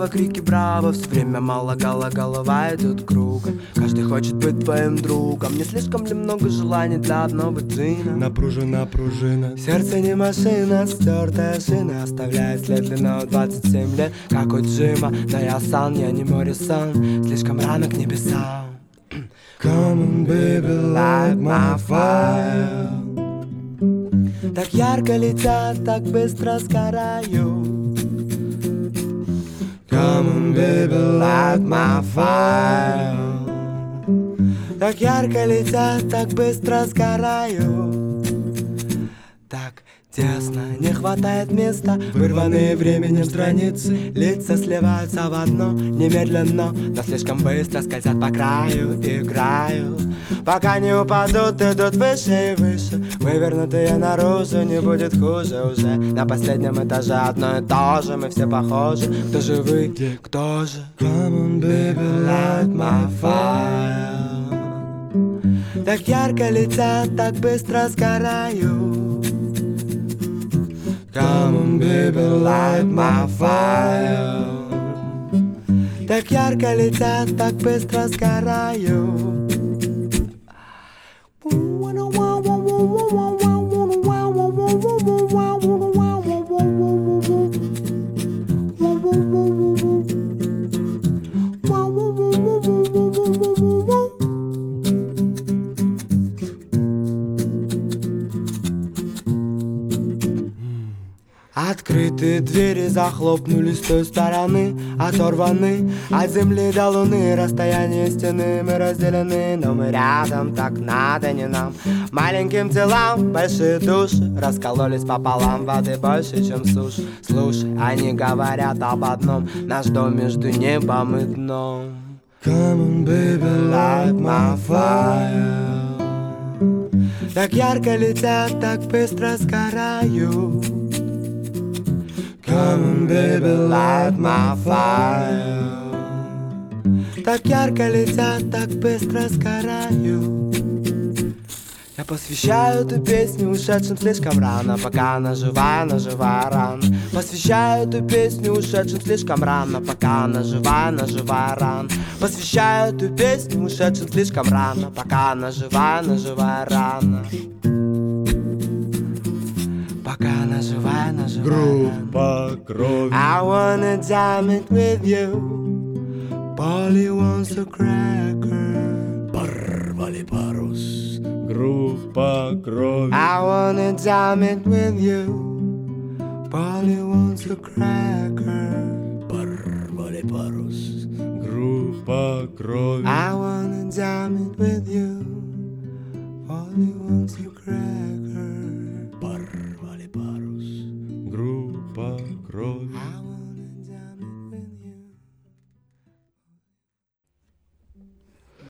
слава, крики браво. Все время мало голова идут кругом. Каждый хочет быть твоим другом. Не слишком ли много желаний для одного джина? Напружена пружина. Сердце не машина, стертая шина оставляет след длиной 27 лет, как у Джима. Но я сан, я не Моррисон, слишком рано к небесам. Come on, baby, light my fire. Так ярко летят, так быстро сгораю. Come on, baby, light my fire. Так ярко летят, так быстро сгораю. Так тесно, не хватает места. Вырванные временем страницы, лица сливаются в одно немедленно, но слишком быстро скользят по краю. Играю, пока не упадут, идут выше и выше. Вывернутые наружу, не будет хуже уже. На последнем этаже одно и то же, мы все похожи. Кто же вы, кто же? Come on, baby, light my fire. Так ярко летят, так быстро сгораю. Come on, baby, light my fire. Так ярко летят, так быстро сгораю. Открытые двери захлопнулись с той стороны, оторваны от земли до луны. Расстояние стены мы разделены, но мы рядом, так надо не нам. Маленьким телам большие души раскололись пополам, воды больше, чем суши. Слушай, они говорят об одном: наш дом между небом и дном. Come on, baby, light my fire. Так ярко летят, так быстро сгораю. Come on, baby, light my fire. Так ярко летят, так быстро сгораю. Я посвящаю эту песню ушедшим слишком рано, пока она живая рано. Посвящаю эту песню ушедшим слишком рано, пока она живая рано. Посвящаю эту песню ушедшим слишком рано, пока она живая рано. Пока она живая рано. Группа крови. I wanna jam it with you. Polly wants a cracker. Порвали парус. Группа крови. I wanna jam it with you. Polly wants a cracker. Порвали парус. Группа крови. I wanna jam it with you. Polly wants a cracker.